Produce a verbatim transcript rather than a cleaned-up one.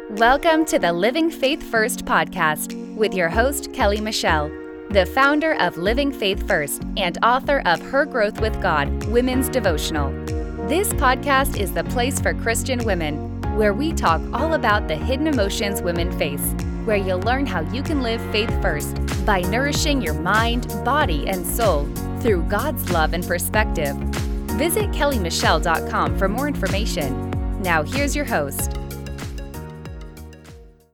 Welcome to the Living Faith First podcast with your host, Kelly Michelle, the founder of Living Faith First and author of Her Growth with God Women's Devotional. This podcast is the place for Christian women, where we talk all about the hidden emotions women face, where you'll learn how you can live faith first by nourishing your mind, body, and soul through God's love and perspective. Visit kelly michelle dot com for more information. Now here's your host.